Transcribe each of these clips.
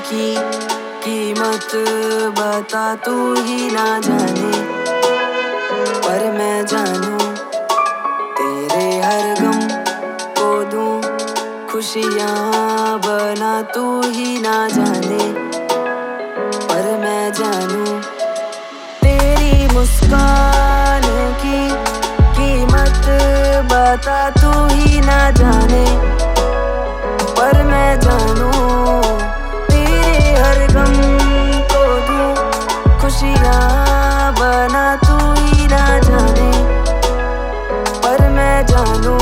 की कीमत बता तू ही ना जाने, पर मैं जानूं तेरे हर गम को दूं खुशियाँ बना तू ही ना जाने, पर मैं जानूं तेरी मुस्कान की कीमत बता तू ही ना जाने, पर मैं जानूं तेरे हर गम को दूं खुशियाँ बना तू ही ना जाने, पर मैं जानूं।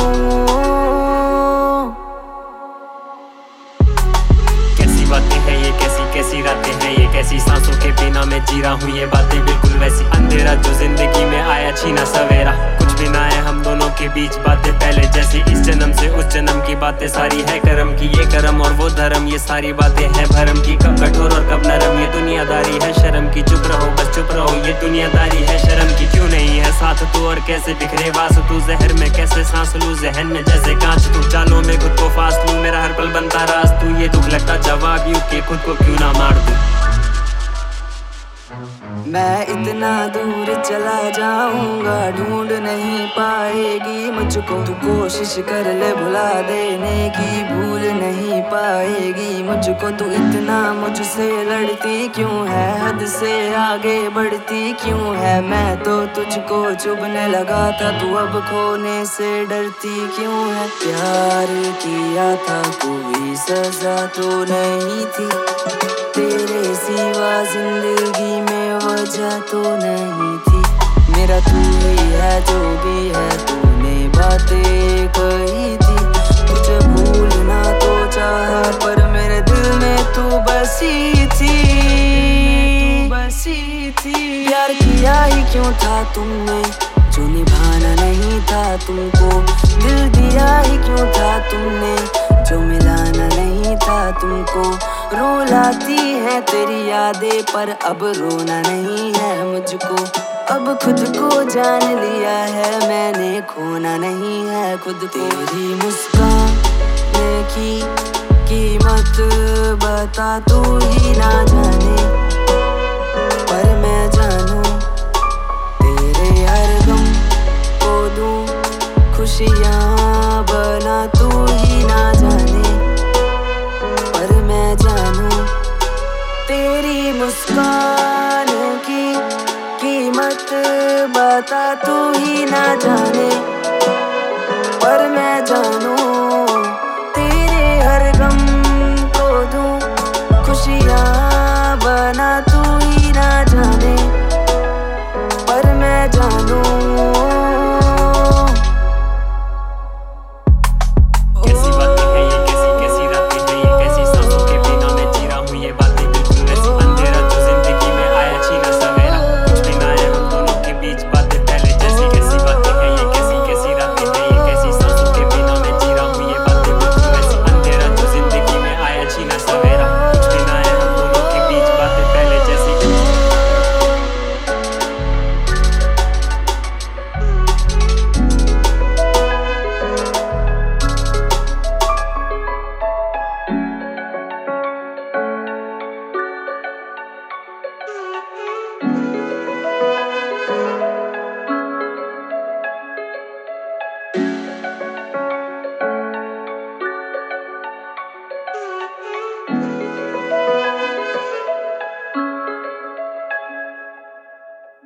कैसी बातें हैं ये, कैसी रातें हैं ये, कैसी सांसों के बिना मैं जी रहा हूँ ये बातें बिल्कुल वैसी। अंधेरा जो जिंदगी में आया छीना सवेरा, कुछ भी ना है हम दोनों के बीच बातें पहले जैसी। इस जन्म से उस जन्म की बातें सारी है करम की, ये करम और वो धर्म, ये सारी बातें हैं भरम की। कब कठोर और कब नरम, ये दुनियादारी है शर्म की। चुप रहो बस चुप रहो, ये दुनियादारी है शर्म की। क्यों नहीं है साथ तू और कैसे बिखरे वास तू, जहर में कैसे सांस लूं जहन में जैसे कांच तू। चालों में खुद को फास्ट लूं, मेरा हर पल बनता राज तू। ये दुख लगता जवाब यूं के खुद को क्यों ना मार दूं। मैं इतना दूर चला जाऊंगा, ढूंढ नहीं पाएगी मुझको। तू कोशिश कर ले भुला देने की, भूल नहीं पाएगी मुझको। तू इतना मुझसे लड़ती क्यों है, हद से आगे बढ़ती क्यों है। मैं तो तुझको चुभने लगा था, तू अब खोने से डरती क्यों है। प्यार किया था कोई सजा तो नहीं थी, तेरे सिवा जिंदगी में वजह तो नहीं थी। मेरा तू ही है जो भी है, तूने बातें कही थी। तुझे भूलना तो चाहा, पर मेरे दिल में तू बसी थी, बसी थी। प्यार किया ही क्यों था तुमने, जो निभाना नहीं था तुमको। दिल दिया ही क्यों था तुमने, जो मिलाना नहीं था तुमको। रुलाती है तेरी यादें, पर अब रोना नहीं है मुझको। अब खुद को जान लिया है मैंने, खोना नहीं है खुद को। तेरी मुस्कान की कीमत बता तू ही ना जाने, पर मैं जानूं तेरे हर गम को दूं खुशियाँ बना तू ही ना जाने, पर मैं जानूं तेरी मुस्कान की कीमत बता तू ही ना जाने, पर मैं जानूं